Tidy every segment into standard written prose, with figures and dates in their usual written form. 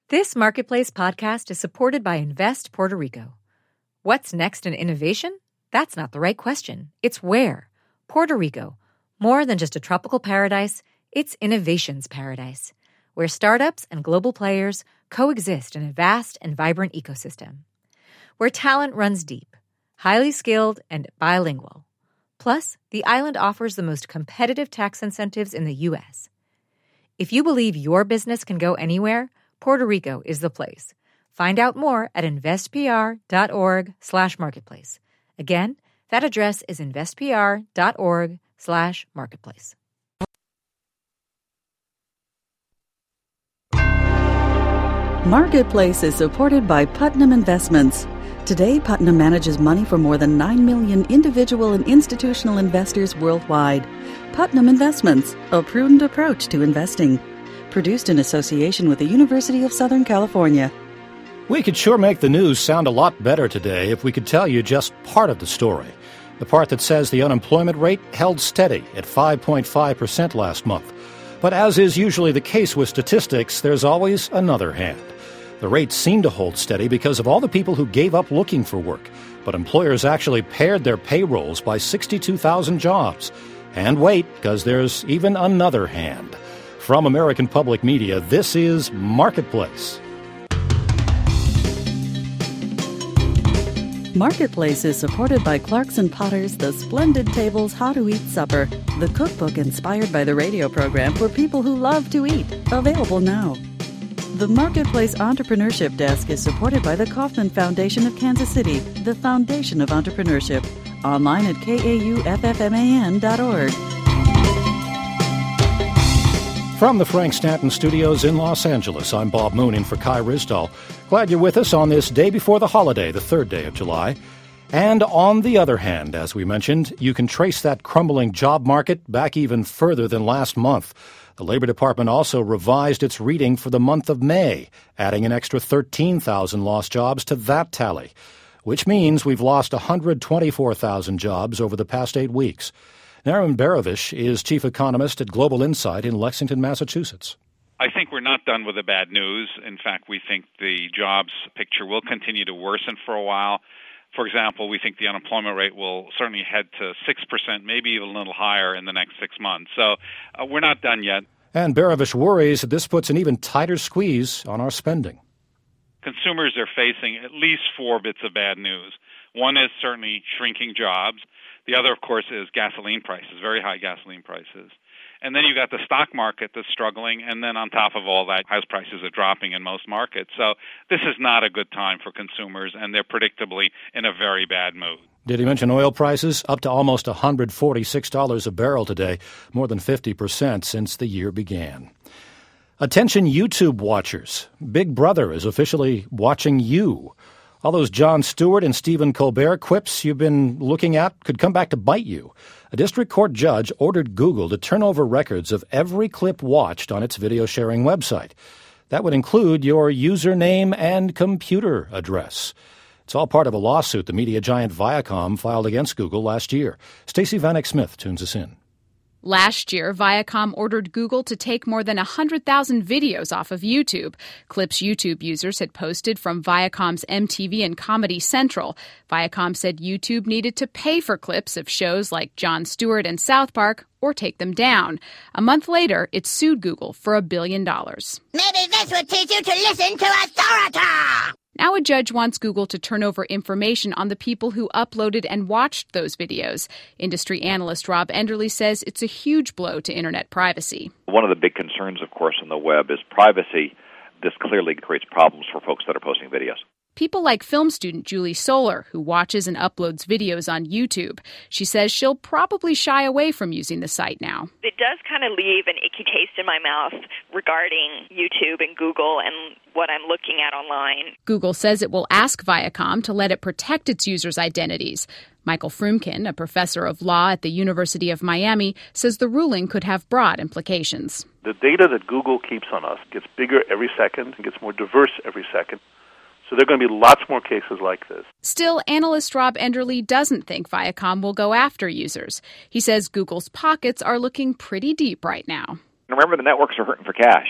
This Marketplace podcast is supported by Invest Puerto Rico. What's next in innovation? That's not the right question. It's where. Puerto Rico. More than just a tropical paradise, it's innovation's paradise, where startups and global players coexist in a vast and vibrant ecosystem. Where talent runs deep, highly skilled, and bilingual. Plus, the island offers the most competitive tax incentives in the U.S. If you believe your business can go anywhere, Puerto Rico is the place. Find out more at investpr.org/marketplace. Again, that address is investpr.org/marketplace. Marketplace is supported by Putnam Investments. Today, Putnam manages money for more than 9 million individual and institutional investors worldwide. Putnam Investments, a prudent approach to investing. Produced in association with the University of Southern California. We could sure make the news sound a lot better today if we could tell you just part of the story. The part that says the unemployment rate held steady at 5.5% last month. But as is usually the case with statistics, there's always another hand. The rates seem to hold steady because of all the people who gave up looking for work. But employers actually pared their payrolls by 62,000 jobs. And wait, because there's even another hand. From American Public Media, this is Marketplace. Marketplace is supported by Clarkson Potter's The Splendid Table's How to Eat Supper, the cookbook inspired by the radio program for people who love to eat. Available now. The Marketplace Entrepreneurship Desk is supported by the Kauffman Foundation of Kansas City, the foundation of entrepreneurship. Online at kauffman.org. From the Frank Stanton Studios in Los Angeles, I'm Bob Moon in for Kai Risdall. Glad you're with us on this day before the holiday, the 3rd day of July. And on the other hand, as we mentioned, you can trace that crumbling job market back even further than last month. The Labor Department also revised its reading for the month of May, adding an extra 13,000 lost jobs to that tally, which means we've lost 124,000 jobs over the past 8 weeks. Nariman Behravesh is chief economist at Global Insight in Lexington, Massachusetts. I think we're not done with the bad news. In fact, we think the jobs picture will continue to worsen for a while. For example, we think the unemployment rate will certainly head to 6%, maybe even a little higher in the next 6 months. So we're not done yet. And Behravesh worries that this puts an even tighter squeeze on our spending. Consumers are facing at least 4 bits of bad news. One is certainly shrinking jobs. The other, of course, is gasoline prices, very high gasoline prices. And then you've got the stock market that's struggling, and then on top of all that, house prices are dropping in most markets. So this is not a good time for consumers, and they're predictably in a very bad mood. Did he mention oil prices? Up to almost $146 a barrel today, more than 50% since the year began. Attention YouTube watchers. Big Brother is officially watching you. All those Jon Stewart and Stephen Colbert quips you've been looking at could come back to bite you. A district court judge ordered Google to turn over records of every clip watched on its video-sharing website. That would include your username and computer address. It's all part of a lawsuit the media giant Viacom filed against Google last year. Stacey Vanek Smith tunes us in. Last year, Viacom ordered Google to take more than 100,000 videos off of YouTube. Clips YouTube users had posted from Viacom's MTV and Comedy Central. Viacom said YouTube needed to pay for clips of shows like Jon Stewart and South Park or take them down. A month later, it sued Google for $1 billion. Maybe this would teach you to listen to authority! Now a judge wants Google to turn over information on the people who uploaded and watched those videos. Industry analyst Rob Enderle says it's a huge blow to internet privacy. One of the big concerns, of course, on the web is privacy. This clearly creates problems for folks that are posting videos. People like film student Julie Solar, who watches and uploads videos on YouTube. She says she'll probably shy away from using the site now. It does kind of leave an icky taste in my mouth regarding YouTube and Google and what I'm looking at online. Google says it will ask Viacom to let it protect its users' identities. Michael Frumkin, a professor of law at the University of Miami, says the ruling could have broad implications. The data that Google keeps on us gets bigger every second and gets more diverse every second. So there are going to be lots more cases like this. Still, analyst Rob Enderle doesn't think Viacom will go after users. He says Google's pockets are looking pretty deep right now. Remember, the networks are hurting for cash.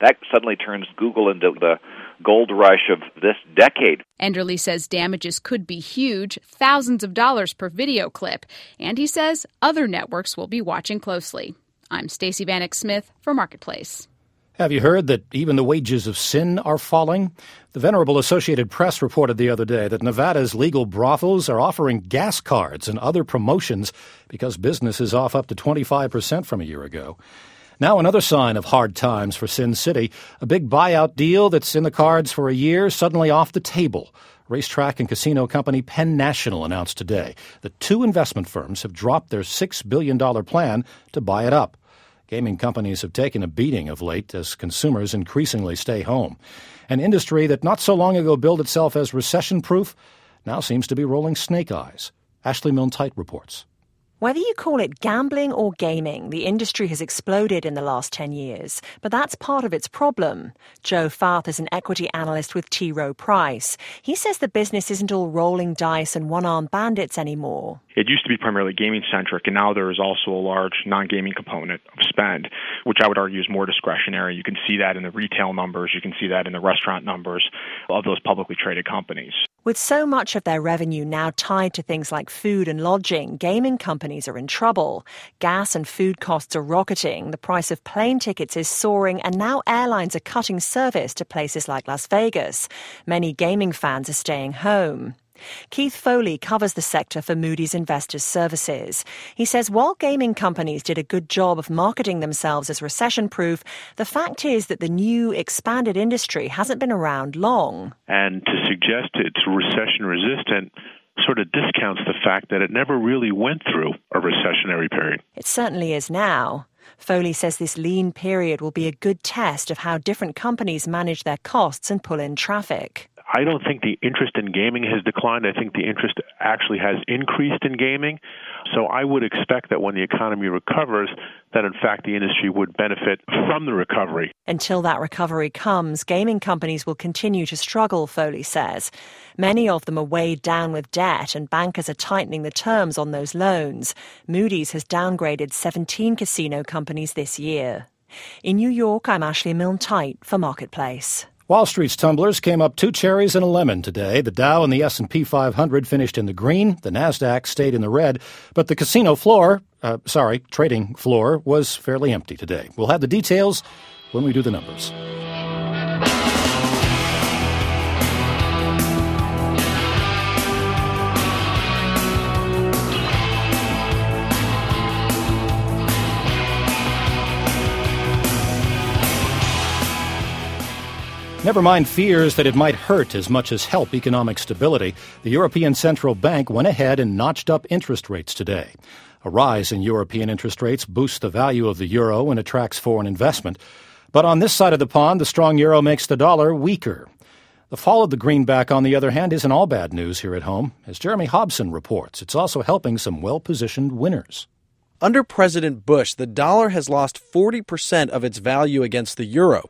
That suddenly turns Google into the gold rush of this decade. Enderle says damages could be huge, thousands of dollars per video clip, and he says other networks will be watching closely. I'm Stacey Vanek Smith for Marketplace. Have you heard that even the wages of sin are falling? The venerable Associated Press reported the other day that Nevada's legal brothels are offering gas cards and other promotions because business is off up to 25% from a year ago. Now another sign of hard times for Sin City. A big buyout deal that's in the cards for a year suddenly off the table. Racetrack and casino company Penn National announced today that two investment firms have dropped their $6 billion plan to buy it up. Gaming companies have taken a beating of late as consumers increasingly stay home. An industry that not so long ago billed itself as recession-proof now seems to be rolling snake eyes. Ashley Milne-Tite reports. Whether you call it gambling or gaming, the industry has exploded in the last 10 years. But that's part of its problem. Joe Farth is an equity analyst with T. Rowe Price. He says the business isn't all rolling dice and one-armed bandits anymore. It used to be primarily gaming-centric, and now there is also a large non-gaming component of spend, which I would argue is more discretionary. You can see that in the retail numbers. You can see that in the restaurant numbers of those publicly traded companies. With so much of their revenue now tied to things like food and lodging, gaming companies are in trouble. Gas and food costs are rocketing, the price of plane tickets is soaring, and now airlines are cutting service to places like Las Vegas. Many gaming fans are staying home. Keith Foley covers the sector for Moody's Investors Services. He says while gaming companies did a good job of marketing themselves as recession-proof, the fact is that the new, expanded industry hasn't been around long. And to suggest it's recession-resistant sort of discounts the fact that it never really went through a recessionary period. It certainly is now. Foley says this lean period will be a good test of how different companies manage their costs and pull in traffic. I don't think the interest in gaming has declined. I think the interest actually has increased in gaming. So I would expect that when the economy recovers, that in fact the industry would benefit from the recovery. Until that recovery comes, gaming companies will continue to struggle, Foley says. Many of them are weighed down with debt, and bankers are tightening the terms on those loans. Moody's has downgraded 17 casino companies this year. In New York, I'm Ashley Milne-Tite for Marketplace. Wall Street's tumblers came up 2 cherries and a lemon today. The Dow and the S&P 500 finished in the green. The Nasdaq stayed in the red. But the trading floor was fairly empty today. We'll have the details when we do the numbers. Never mind fears that it might hurt as much as help economic stability, the European Central Bank went ahead and notched up interest rates today. A rise in European interest rates boosts the value of the euro and attracts foreign investment. But on this side of the pond, the strong euro makes the dollar weaker. The fall of the greenback, on the other hand, isn't all bad news here at home. As Jeremy Hobson reports, it's also helping some well-positioned winners. Under President Bush, the dollar has lost 40% of its value against the euro.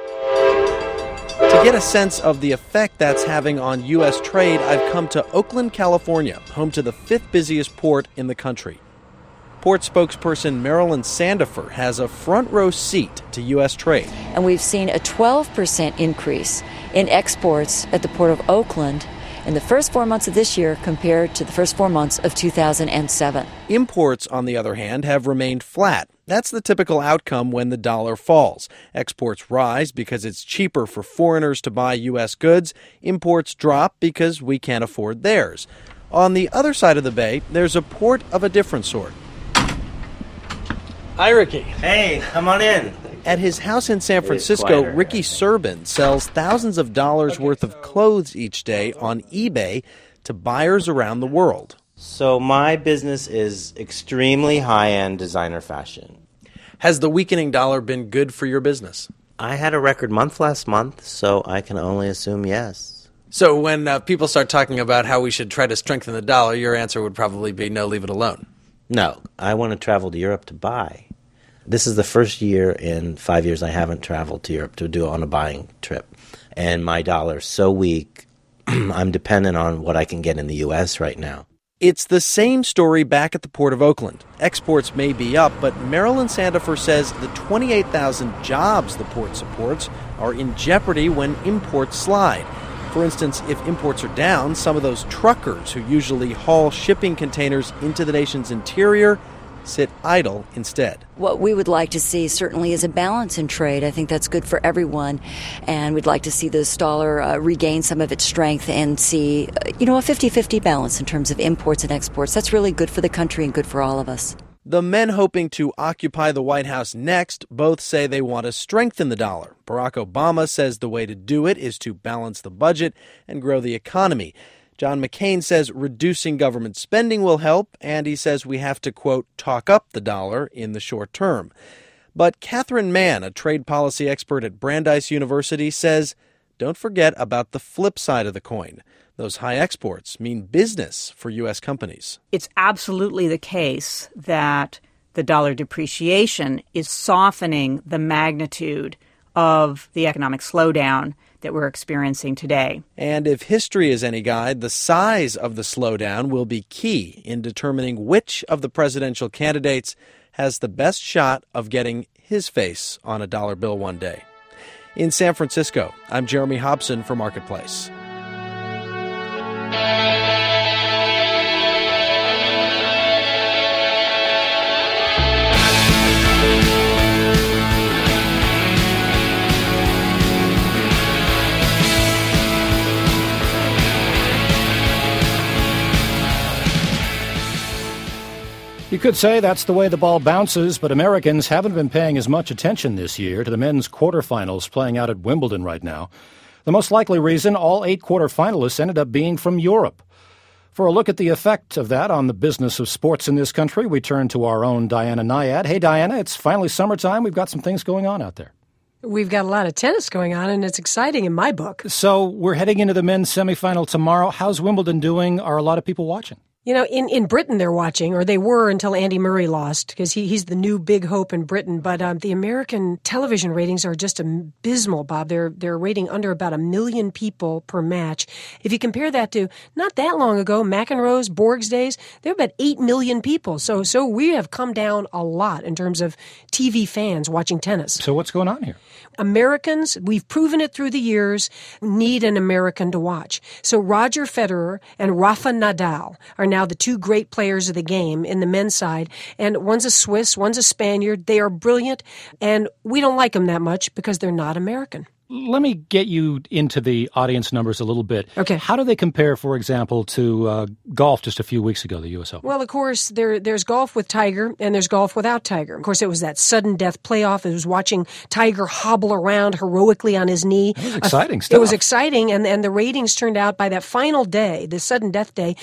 To get a sense of the effect that's having on U.S. trade, I've come to Oakland, California, home to the 5th busiest port in the country. Port spokesperson Marilyn Sandifer has a front row seat to U.S. trade. And we've seen a 12% increase in exports at the Port of Oakland in the first 4 months of this year compared to the first 4 months of 2007. Imports, on the other hand, have remained flat. That's the typical outcome when the dollar falls. Exports rise because it's cheaper for foreigners to buy U.S. goods. Imports drop because we can't afford theirs. On the other side of the bay, there's a port of a different sort. Hi, Ricky. Hey, come on in. At his house in San Francisco, Ricky Serbin sells thousands of dollars worth of clothes each day on eBay to buyers around the world. So my business is extremely high-end designer fashion. Has the weakening dollar been good for your business? I had a record month last month, so I can only assume yes. So when people start talking about how we should try to strengthen the dollar, your answer would probably be no, leave it alone. No, I want to travel to Europe to buy. This is the first year in 5 years I haven't traveled to Europe to do on a buying trip. And my dollar's so weak, I'm dependent on what I can get in the U.S. right now. It's the same story back at the Port of Oakland. Exports may be up, but Marilyn Sandifer says the 28,000 jobs the port supports are in jeopardy when imports slide. For instance, if imports are down, some of those truckers who usually haul shipping containers into the nation's interior sit idle instead. What we would like to see certainly is a balance in trade. I think that's good for everyone. And we'd like to see this dollar regain some of its strength and see, a 50-50 balance in terms of imports and exports. That's really good for the country and good for all of us. The men hoping to occupy the White House next both say they want to strengthen the dollar. Barack Obama says the way to do it is to balance the budget and grow the economy. John McCain says reducing government spending will help, and he says we have to, quote, talk up the dollar in the short term. But Catherine Mann, a trade policy expert at Brandeis University, says don't forget about the flip side of the coin. Those high exports mean business for U.S. companies. It's absolutely the case that the dollar depreciation is softening the magnitude of the economic slowdown that we're experiencing today. And if history is any guide, the size of the slowdown will be key in determining which of the presidential candidates has the best shot of getting his face on a dollar bill one day. In San Francisco, I'm Jeremy Hobson for Marketplace. You could say that's the way the ball bounces, but Americans haven't been paying as much attention this year to the men's quarterfinals playing out at Wimbledon right now. The most likely reason, all 8 quarterfinalists ended up being from Europe. For a look at the effect of that on the business of sports in this country, we turn to our own Diana Nyad. Hey, Diana, it's finally summertime. We've got some things going on out there. We've got a lot of tennis going on, and it's exciting in my book. So we're heading into the men's semifinal tomorrow. How's Wimbledon doing? Are a lot of people watching? In Britain they're watching, or they were until Andy Murray lost, because he's the new big hope in Britain. But the American television ratings are just abysmal, Bob. They're rating under about 1 million people per match. If you compare that to not that long ago, McEnroe's, Borg's days, there were about 8 million people. So we have come down a lot in terms of TV fans watching tennis. So what's going on here? Americans, we've proven it through the years, need an American to watch. So Roger Federer and Rafa Nadal are now the 2 great players of the game in the men's side. And one's a Swiss, one's a Spaniard. They are brilliant, and we don't like them that much because they're not American. Let me get you into the audience numbers a little bit. Okay. How do they compare, for example, to golf just a few weeks ago, the U.S. Open? Well, of course, there's golf with Tiger and there's golf without Tiger. Of course, it was that sudden death playoff. It was watching Tiger hobble around heroically on his knee. It was exciting stuff. It was exciting, and the ratings turned out by that final day, the sudden death day,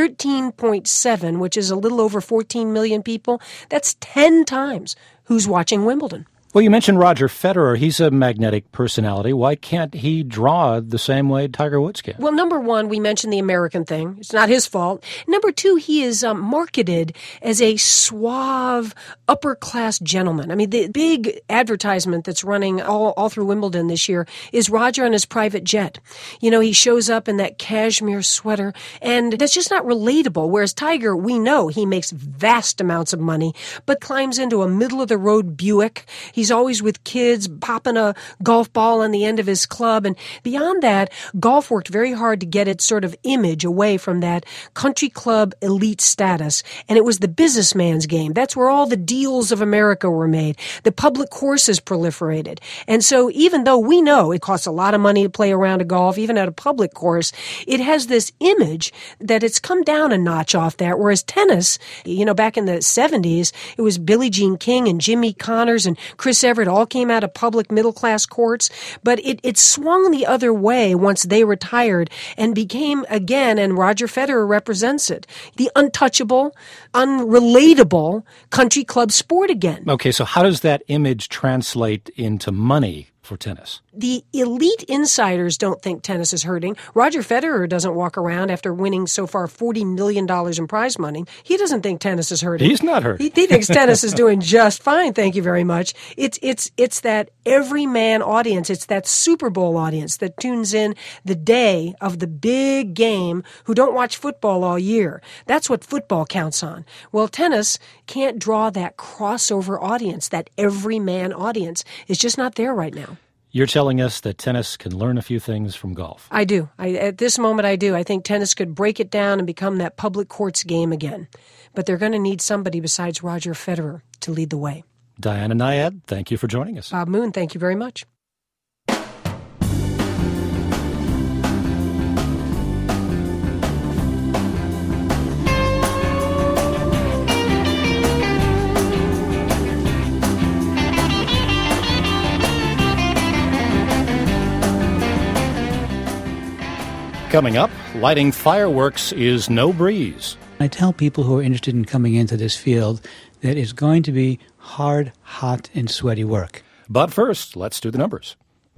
13.7, which is a little over 14 million people. That's 10 times who's watching Wimbledon. Well, you mentioned Roger Federer. He's a magnetic personality. Why can't he draw the same way Tiger Woods can? Well, number one, we mentioned the American thing. It's not his fault. Number two, he is marketed as a suave, upper-class gentleman. I mean, the big advertisement that's running all through Wimbledon this year is Roger on his private jet. He shows up in that cashmere sweater, and that's just not relatable. Whereas Tiger, we know he makes vast amounts of money, but climbs into a middle-of-the-road Buick. He's always with kids, popping a golf ball on the end of his club. And beyond that, golf worked very hard to get its sort of image away from that country club elite status. And it was the businessman's game. That's where all the deals of America were made. The public courses proliferated. And so even though we know it costs a lot of money to play a round of golf, even at a public course, it has this image that it's come down a notch off that. Whereas tennis, back in the 70s, it was Billie Jean King and Jimmy Connors and Chris Everett all came out of public middle-class courts, but it swung the other way once they retired and became, again, and Roger Federer represents it, the untouchable, unrelatable country club sport again. Okay, so how does that image translate into money for tennis. The elite insiders don't think tennis is hurting. Roger Federer doesn't walk around after winning so far $40 million in prize money. He doesn't think tennis is hurting. He's not hurting. He thinks tennis is doing just fine, thank you very much. It's that everyman audience. It's that Super Bowl audience that tunes in the day of the big game who don't watch football all year. That's what football counts on. Well, tennis can't draw that crossover audience, that everyman audience. It's just not there right now. You're telling us that tennis can learn a few things from golf. I do. At this moment, I do. I think tennis could break it down and become that public courts game again. But they're going to need somebody besides Roger Federer to lead the way. Diana Nyad, thank you for joining us. Bob Moon, thank you very much. Coming up, lighting fireworks is no breeze. I tell people who are interested in coming into this field that it's going to be hard, hot, and sweaty work. But first, let's do the numbers.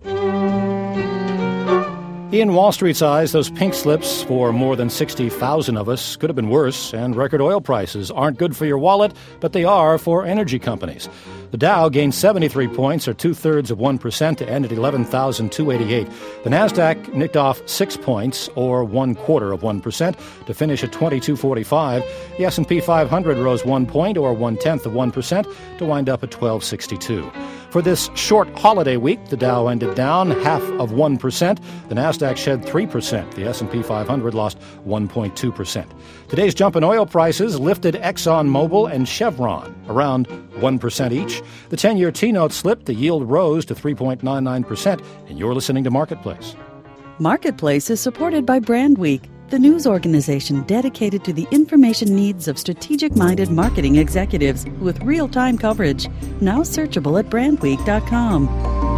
In Wall Street's eyes, those pink slips for more than 60,000 of us could have been worse, and record oil prices aren't good for your wallet, but they are for energy companies. The Dow gained 73 points, or 2/3%, to end at 11,288. The Nasdaq nicked off 6 points, or 1/4%, to finish at 2245. The S&P 500 rose 1 point, or 0.1%, to wind up at 1262. For this short holiday week, the Dow ended down 0.5%. The Nasdaq shed 3%. The S&P 500 lost 1.2%. Today's jump in oil prices lifted ExxonMobil and Chevron around 1% each. The 10-year T-note slipped. The yield rose to 3.99%. And you're listening to Marketplace. Marketplace is supported by Brand Week, the news organization dedicated to the information needs of strategic-minded marketing executives with real-time coverage. Now searchable at brandweek.com.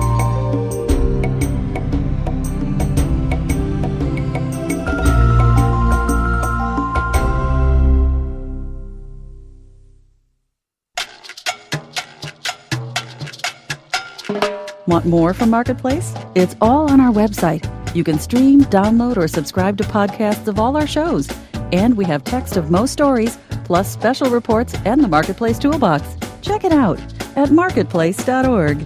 Want more from Marketplace? It's all on our website. You can stream, download, or subscribe to podcasts of all our shows. And we have text of most stories, plus special reports and the Marketplace Toolbox. Check it out at marketplace.org.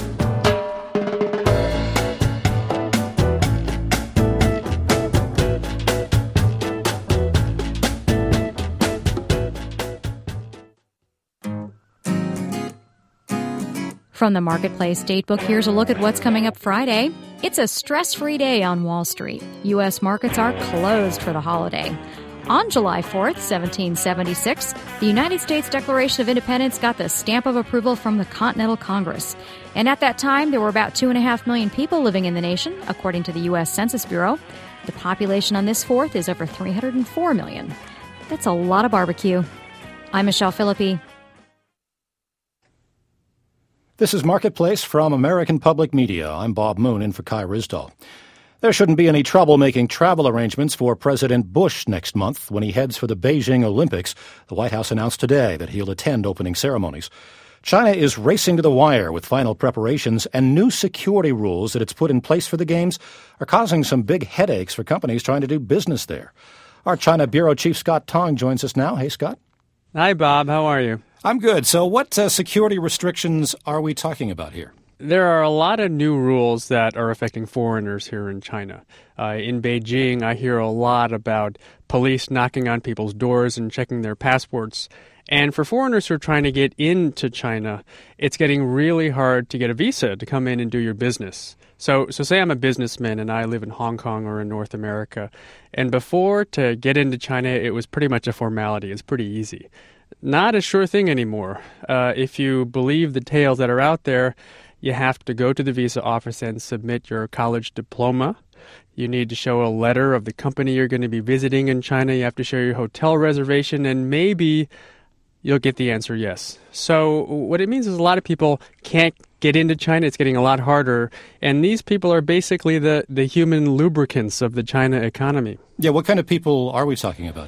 From the Marketplace Datebook, here's a look at what's coming up Friday. It's a stress-free day on Wall Street. U.S. markets are closed for the holiday. On July 4th, 1776, the United States Declaration of Independence got the stamp of approval from the Continental Congress. And at that time, there were about 2.5 million people living in the nation, according to the U.S. Census Bureau. The population on this 4th is over 304 million. That's a lot of barbecue. I'm Michelle Philippi. This is Marketplace from American Public Media. I'm Bob Moon in for Kai Risdall. There shouldn't be any trouble making travel arrangements for President Bush next month when he heads for the Beijing Olympics. The White House announced today that he'll attend opening ceremonies. China is racing to the wire with final preparations, and new security rules that it's put in place for the Games are causing some big headaches for companies trying to do business there. Our China Bureau Chief Scott Tong joins us now. Hey, Scott. Hi, Bob. How are you? I'm good. So what security restrictions are we talking about here? There are a lot of new rules that are affecting foreigners here in China. In Beijing, I hear a lot about police knocking on people's doors and checking their passports. And for foreigners who are trying to get into China, it's getting really hard to get a visa to come in and do your business. So say I'm a businessman and I live in Hong Kong or in North America. And before, to get into China, it was pretty much a formality. It's pretty easy. Not a sure thing anymore. If you believe the tales that are out there, you have to go to the visa office and submit your college diploma. You need to show a letter of the company you're going to be visiting in China. You have to show your hotel reservation, and maybe you'll get the answer yes. So what it means is a lot of people can't get into China. It's getting a lot harder. And these people are basically the human lubricants of the China economy. Yeah, what kind of people are we talking about here?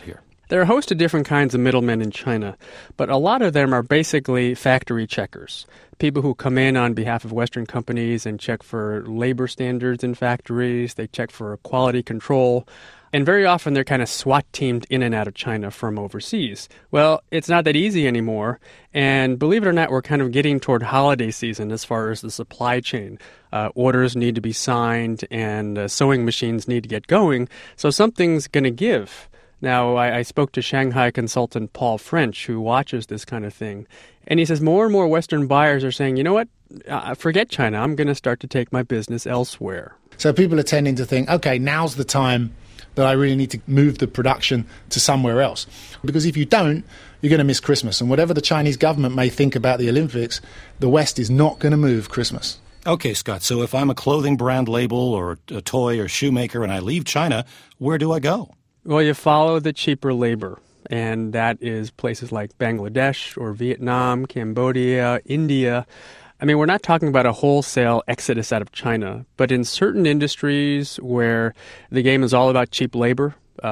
There are a host of different kinds of middlemen in China, but a lot of them are basically factory checkers. People who come in on behalf of Western companies and check for labor standards in factories, they check for quality control, and very often they're kind of SWAT-teamed in and out of China from overseas. Well, it's not that easy anymore, and believe it or not, we're kind of getting toward holiday season as far as the supply chain. Orders need to be signed, and sewing machines need to get going, so something's going to give. Now, I spoke to Shanghai consultant Paul French, who watches this kind of thing, and he says more and more Western buyers are saying, you know what, forget China, I'm going to start to take my business elsewhere. So people are tending to think, okay, now's the time that I really need to move the production to somewhere else. Because if you don't, you're going to miss Christmas. And whatever the Chinese government may think about the Olympics, the West is not going to move Christmas. Okay, Scott, so if I'm a clothing brand label or a toy or shoemaker and I leave China, where do I go? Well, you follow the cheaper labor, and that is places like Bangladesh or Vietnam, Cambodia, India. I mean, we're not talking about a wholesale exodus out of China, but in certain industries where the game is all about cheap labor,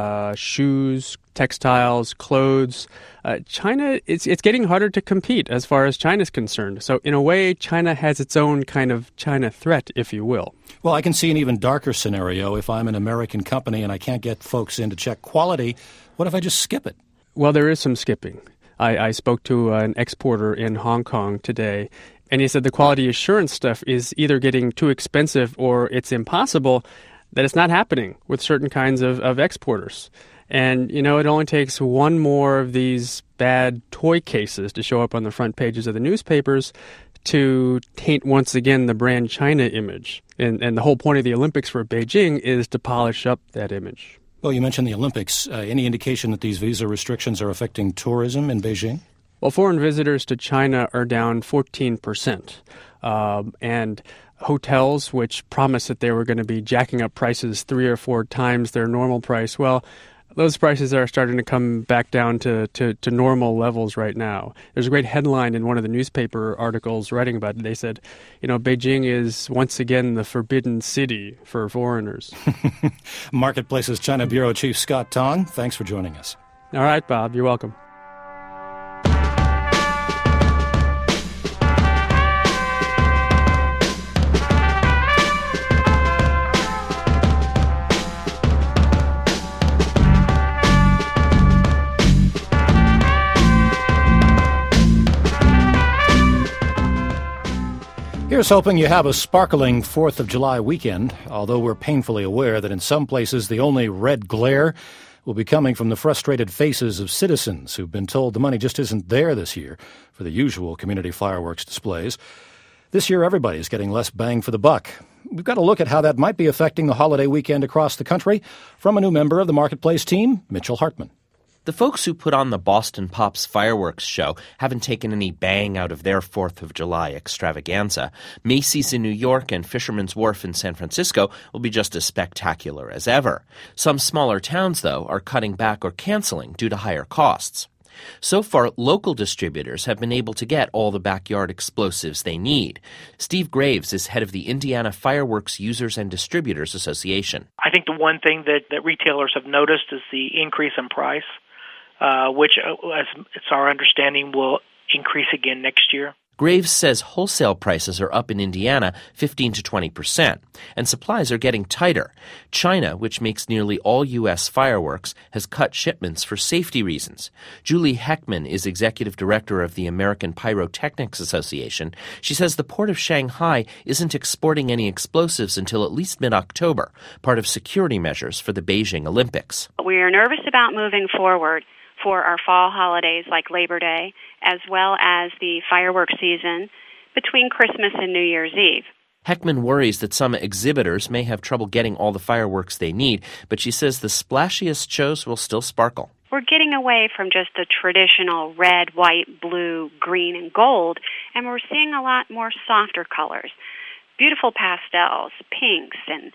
shoes, textiles, clothes, China, it's getting harder to compete as far as China's concerned. So in a way, China has its own kind of China threat, if you will. Well, I can see an even darker scenario. If I'm an American company and I can't get folks in to check quality, what if I just skip it? Well, there is some skipping. I spoke to an exporter in Hong Kong today, and he said the quality assurance stuff is either getting too expensive or it's impossible, that it's not happening with certain kinds of exporters. And, you know, it only takes one more of these bad toy cases to show up on the front pages of the newspapers to taint once again the brand China image. And the whole point of the Olympics for Beijing is to polish up that image. Well, you mentioned the Olympics. Any indication that these visa restrictions are affecting tourism in Beijing? Well, foreign visitors to China are down 14%. And hotels, which promised that they were going to be jacking up prices 3 or 4 times their normal price, well, those prices are starting to come back down to normal levels right now. There's a great headline in one of the newspaper articles writing about it. They said, you know, Beijing is once again the forbidden city for foreigners. Marketplace's China Bureau Chief Scott Tong, thanks for joining us. All right, Bob, you're welcome. Here's hoping you have a sparkling 4th of July weekend, although we're painfully aware that in some places the only red glare will be coming from the frustrated faces of citizens who've been told the money just isn't there this year for the usual community fireworks displays. This year everybody's getting less bang for the buck. We've got to look at how that might be affecting the holiday weekend across the country from a new member of the Marketplace team, Mitchell Hartman. The folks who put on the Boston Pops fireworks show haven't taken any bang out of their 4th of July extravaganza. Macy's in New York and Fisherman's Wharf in San Francisco will be just as spectacular as ever. Some smaller towns, though, are cutting back or canceling due to higher costs. So far, local distributors have been able to get all the backyard explosives they need. Steve Graves is head of the Indiana Fireworks Users and Distributors Association. I think the one thing that retailers have noticed is the increase in price, which, as it's our understanding, will increase again next year. Graves says wholesale prices are up in Indiana 15 to 20%, and supplies are getting tighter. China, which makes nearly all U.S. fireworks, has cut shipments for safety reasons. Julie Heckman is executive director of the American Pyrotechnics Association. She says the port of Shanghai isn't exporting any explosives until at least mid-October, part of security measures for the Beijing Olympics. We are nervous about moving forward for our fall holidays like Labor Day, as well as the fireworks season between Christmas and New Year's Eve. Heckman worries that some exhibitors may have trouble getting all the fireworks they need, but she says the splashiest shows will still sparkle. We're getting away from just the traditional red, white, blue, green, and gold, and we're seeing a lot more softer colors. Beautiful pastels, pinks, and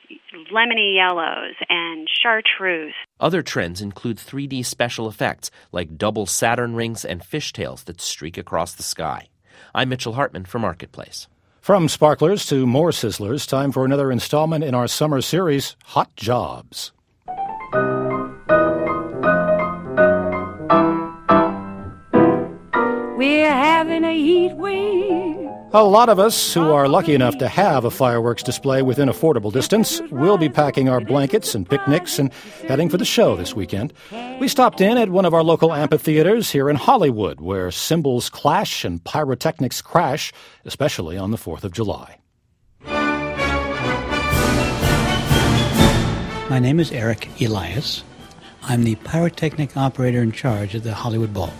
lemony yellows, and chartreuse. Other trends include 3D special effects like double Saturn rings and fishtails that streak across the sky. I'm Mitchell Hartman for Marketplace. From sparklers to more sizzlers, time for another installment in our summer series, Hot Jobs. We're having a heat wave. A lot of us who are lucky enough to have a fireworks display within affordable distance will be packing our blankets and picnics and heading for the show this weekend. We stopped in at one of our local amphitheaters here in Hollywood, where cymbals clash and pyrotechnics crash, especially on the 4th of July. My name is Eric Elias. I'm the pyrotechnic operator in charge of the Hollywood Bowl.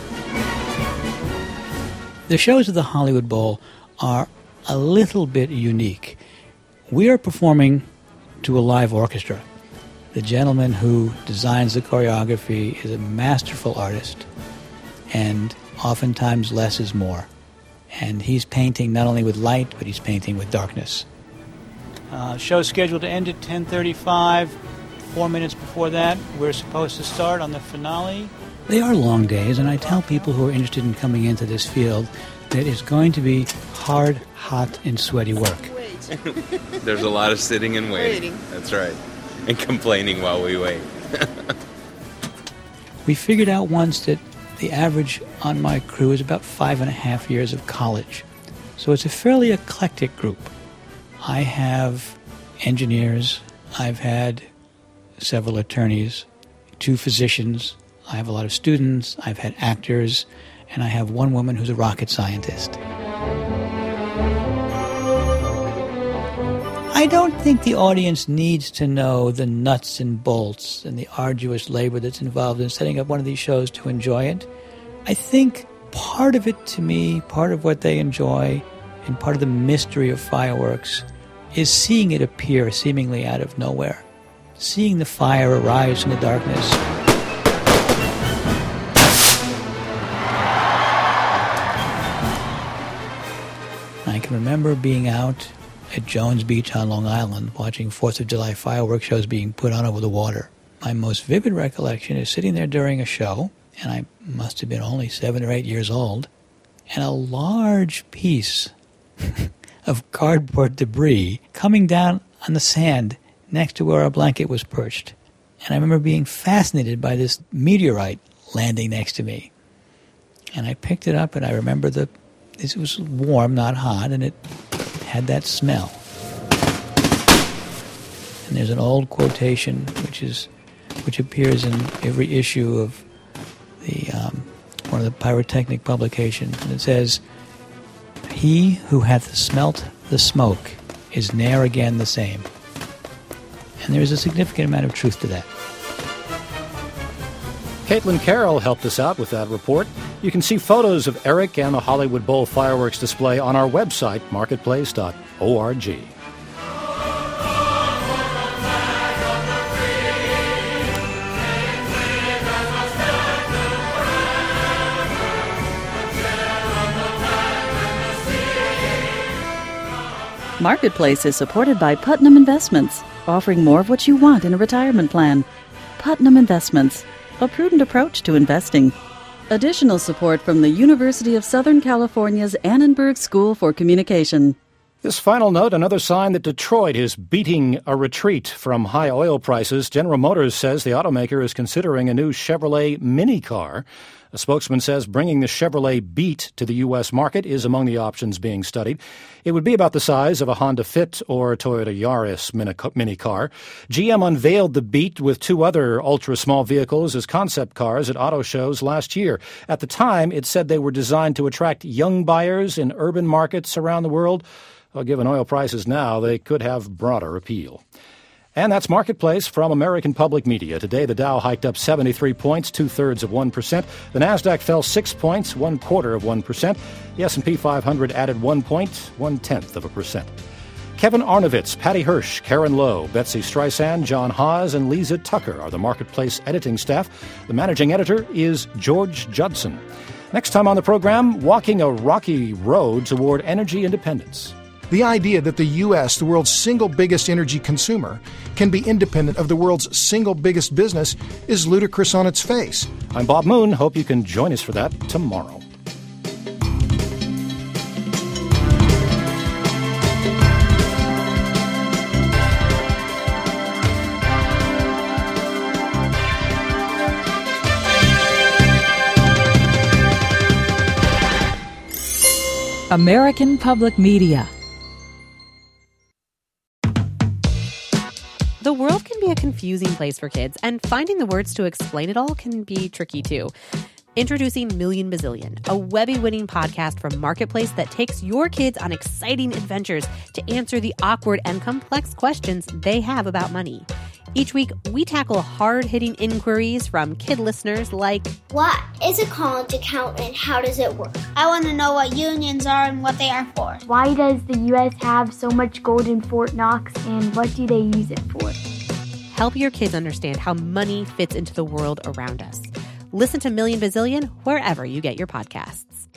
The shows of the Hollywood Bowl are a little bit unique. We are performing to a live orchestra. The gentleman who designs the choreography is a masterful artist, and oftentimes less is more. And he's painting not only with light, but he's painting with darkness. Show's scheduled to end at 10:35. 4 minutes before that, we're supposed to start on the finale. They are long days, and I tell people who are interested in coming into this field that it's going to be hard, hot, and sweaty work. There's a lot of sitting and waiting. That's right. And complaining while we wait. We figured out once that the average on my crew is about 5.5 years of college. So it's a fairly eclectic group. I have engineers, I've had several attorneys, 2 physicians, I have a lot of students, I've had actors, and I have one woman who's a rocket scientist. I don't think the audience needs to know the nuts and bolts and the arduous labor that's involved in setting up one of these shows to enjoy it. I think part of it, to me, part of what they enjoy, and part of the mystery of fireworks is seeing it appear seemingly out of nowhere. Seeing the fire arise from the darkness. I can remember being out at Jones Beach on Long Island watching 4th of July fireworks shows being put on over the water. My most vivid recollection is sitting there during a show, and I must have been only 7 or 8 years old, and a large piece of cardboard debris coming down on the sand next to where our blanket was perched. And I remember being fascinated by this meteorite landing next to me. And I picked it up, and I remember it was warm, not hot, and it had that smell. And there's an old quotation which appears in every issue of the one of the pyrotechnic publications, and it says, "He who hath smelt the smoke is ne'er again the same." And there is a significant amount of truth to that. Caitlin Carroll helped us out with that report. You can see photos of Eric and the Hollywood Bowl fireworks display on our website, marketplace.org. Marketplace is supported by Putnam Investments, offering more of what you want in a retirement plan. Putnam Investments, a prudent approach to investing. Additional support from the University of Southern California's Annenberg School for Communication. This final note, another sign that Detroit is beating a retreat from high oil prices. General Motors says the automaker is considering a new Chevrolet Mini car. A spokesman says bringing the Chevrolet Beat to the U.S. market is among the options being studied. It would be about the size of a Honda Fit or Toyota Yaris mini car. GM unveiled the Beat with 2 other ultra-small vehicles as concept cars at auto shows last year. At the time, it said they were designed to attract young buyers in urban markets around the world. Well, given oil prices now, they could have broader appeal. And that's Marketplace from American Public Media. Today, the Dow hiked up 73 points, 2/3%. The Nasdaq fell 6 points, 1/4%. The S&P 500 added 1 point, 0.1%. Kevin Arnovitz, Patty Hirsch, Karen Lowe, Betsy Streisand, John Haas, and Lisa Tucker are the Marketplace editing staff. The managing editor is George Judson. Next time on the program, walking a rocky road toward energy independence. The idea that the U.S., the world's single biggest energy consumer, can be independent of the world's single biggest business is ludicrous on its face. I'm Bob Moon. Hope you can join us for that tomorrow. American Public Media. The world can be a confusing place for kids, and finding the words to explain it all can be tricky too. Introducing Million Bazillion, a Webby-winning podcast from Marketplace that takes your kids on exciting adventures to answer the awkward and complex questions they have about money. Each week, we tackle hard-hitting inquiries from kid listeners like, what is a college account and how does it work? I want to know what unions are and what they are for. Why does the U.S. have so much gold in Fort Knox, and what do they use it for? Help your kids understand how money fits into the world around us. Listen to Million Bazillion wherever you get your podcasts.